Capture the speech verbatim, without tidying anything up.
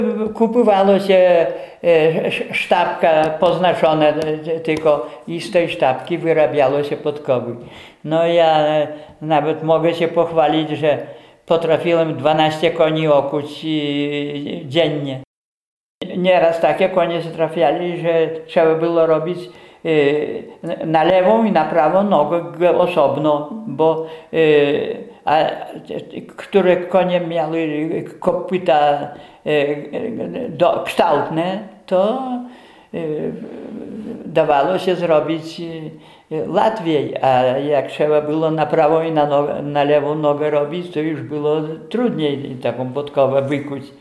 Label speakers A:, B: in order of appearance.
A: Kupowało się sztabka poznaczone tylko i z tej sztabki wyrabiało się podkowy. No ja nawet mogę się pochwalić, że potrafiłem dwanaście koni okuć dziennie. Nieraz takie konie trafiali, że trzeba było robić na lewą i na prawą nogę osobno, bo a, które konie miały kopyta do, kształtne, to dawało się zrobić łatwiej, a jak trzeba było na prawą i na, nogę, na lewą nogę robić, to już było trudniej taką podkowę wykuć.